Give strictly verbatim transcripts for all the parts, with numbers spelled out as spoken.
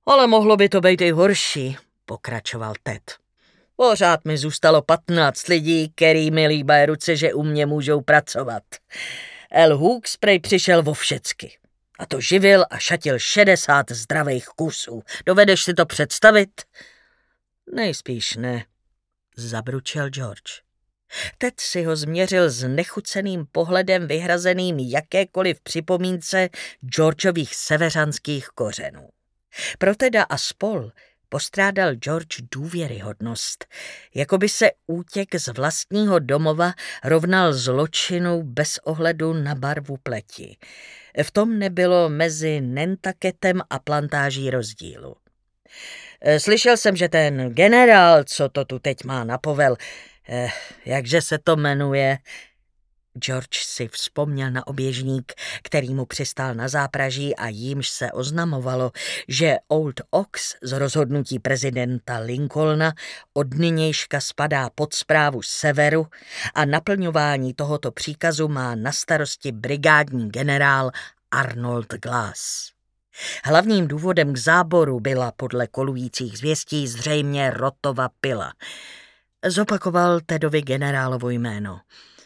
Ale mohlo by to být i horší, pokračoval Ted. Pořád mi zůstalo patnáct lidí, který mi líbají ruce, že u mě můžou pracovat. El Hooks prej přišel vo všecky. A to živil a šatil šedesát zdravých kusů. Dovedeš si to představit? Nejspíš ne, zabručel George. Ted si ho změřil s nechuceným pohledem vyhrazeným jakékoliv připomínce Georgeových severanských kořenů. Pro Teda a spol postrádal George důvěryhodnost, jako by se útěk z vlastního domova rovnal zločinu bez ohledu na barvu pleti. V tom nebylo mezi Nantucketem a plantáží rozdílu. Slyšel jsem, že ten generál, co to tu teď má na povel, eh, jakže se to jmenuje... George si vzpomněl na oběžník, který mu přistál na zápraží a jímž se oznamovalo, že Old Ox z rozhodnutí prezidenta Lincolna od nynějška spadá pod správu severu a naplňování tohoto příkazu má na starosti brigádní generál Arnold Glass. Hlavním důvodem k záboru byla podle kolujících zvěstí zřejmě Rottova pila. Zopakoval Tedovi generálovo jméno.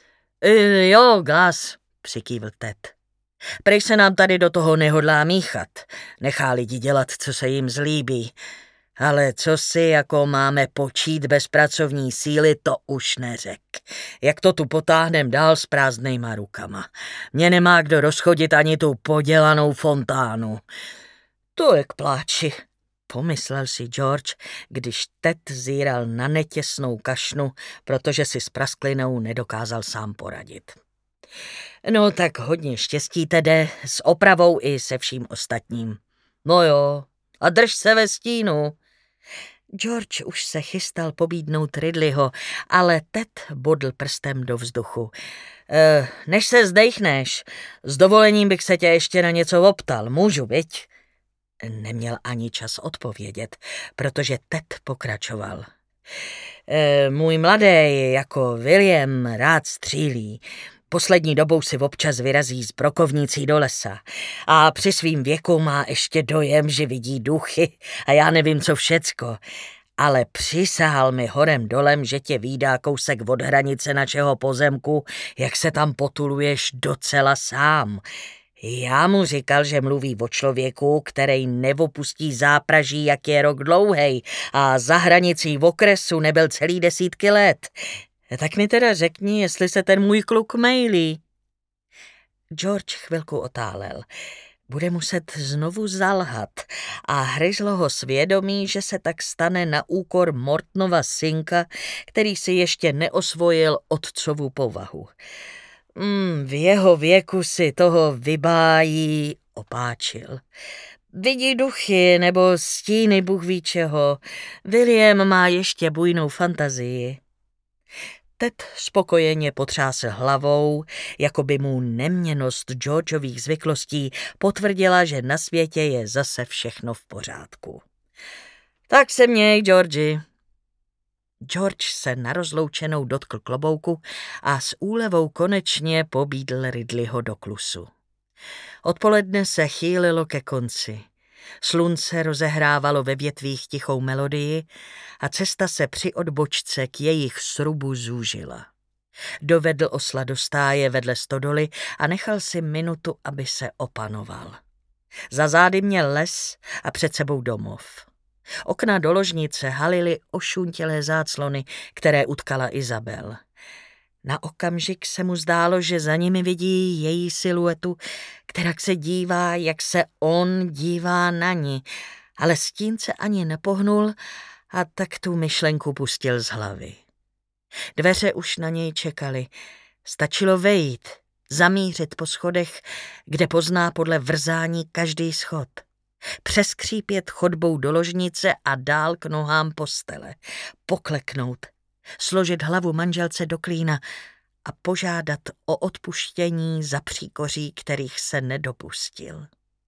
Jo, Glass, přikývl Ted. Prej se nám tady do toho nehodlá míchat. Nechá lidi dělat, co se jim zlíbí. Ale co si jako máme počít bez pracovní síly, to už neřek. Jak to tu potáhnem dál s prázdnejma rukama. Mě nemá kdo rozchodit ani tu podělanou fontánu. To je k pláči, pomyslel si George, když Ted zíral na netěsnou kašnu, protože si s prasklinou nedokázal sám poradit. No tak hodně štěstí, Tede, s opravou i se vším ostatním. No jo, a drž se ve stínu. George už se chystal pobídnout Ridleyho, ale Ted bodl prstem do vzduchu. E, než se zdejchneš, s dovolením bych se tě ještě na něco optal, můžu, viď? Neměl ani čas odpovědět, protože Ted pokračoval. E, můj mladý, jako William, rád střílí. Poslední dobou si občas vyrazí s brokovnicí do lesa a při svým věku má ještě dojem, že vidí duchy a já nevím co všecko, ale přisahal mi horem dolem, že tě vídá kousek od hranice našeho pozemku, jak se tam potuluješ docela sám. Já mu říkal, že mluví o člověku, který nevopustí zápraží, jak je rok dlouhej a za hranicí v okresu nebyl celý desítky let. Tak mi teda řekni, jestli se ten můj kluk mejlí. George chvilku otálel. Bude muset znovu zalhat a hryzlo ho svědomí, že se tak stane na úkor Mortonova synka, který si ještě neosvojil otcovu povahu. Mm, v jeho věku si toho vybájí, opáčil. Vidí duchy nebo stíny bůh ví čeho. William má ještě bujnou fantazii. Ted spokojeně potřásl hlavou, jako by mu neměnnost Georgeových zvyklostí potvrdila, že na světě je zase všechno v pořádku. Tak se měj, Georgi. George se na rozloučenou dotkl klobouku a s úlevou konečně pobídl Ridleyho do klusu. Odpoledne se chýlilo ke konci. Slunce rozehrávalo ve větvích tichou melodii a cesta se při odbočce k jejich srubu zúžila. Dovedl osla do stáje vedle stodoly a nechal si minutu, aby se opanoval. Za zády měl les a před sebou domov. Okna do ložnice halily ošuntělé záclony, které utkala Izabel. Na okamžik se mu zdálo, že za nimi vidí její siluetu, která se dívá, jak se on dívá na ní, ale stín se ani nepohnul a tak tu myšlenku pustil z hlavy. Dveře už na něj čekaly. Stačilo vejít, zamířit po schodech, kde pozná podle vrzání každý schod. Přeskřípět chodbou do ložnice a dál k nohám postele. Pokleknout, složit hlavu manželce do klína a požádat o odpuštění za příkoří, kterých se nedopustil.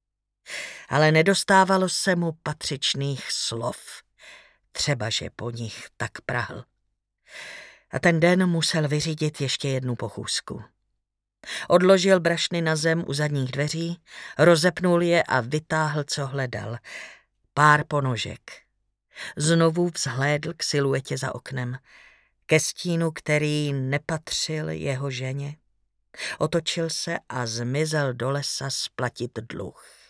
Ale nedostávalo se mu patřičných slov, třeba že po nich tak prahl. A ten den musel vyřídit ještě jednu pochůzku. Odložil brašny na zem u zadních dveří, rozepnul je a vytáhl, co hledal. pár ponožek. Znovu vzhlédl k siluetě za oknem, ke stínu, který nepatřil jeho ženě. Otočil se a zmizel do lesa splatit dluh.